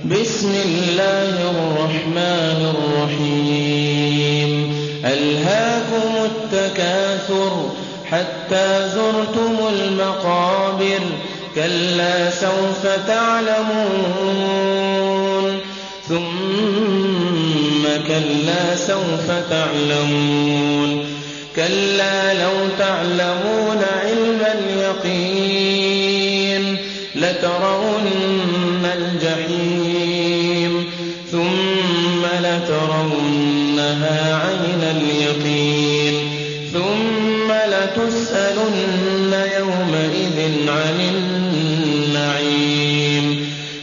بسم الله الرحمن الرحيم ألهاكم التكاثر حتى زرتم المقابر كلا سوف تعلمون ثم كلا سوف تعلمون كلا لو تعلمون علم اليقين لترون الجحيم ثم لترونها عين اليقين ثم لتسألن يومئذ عن النعيم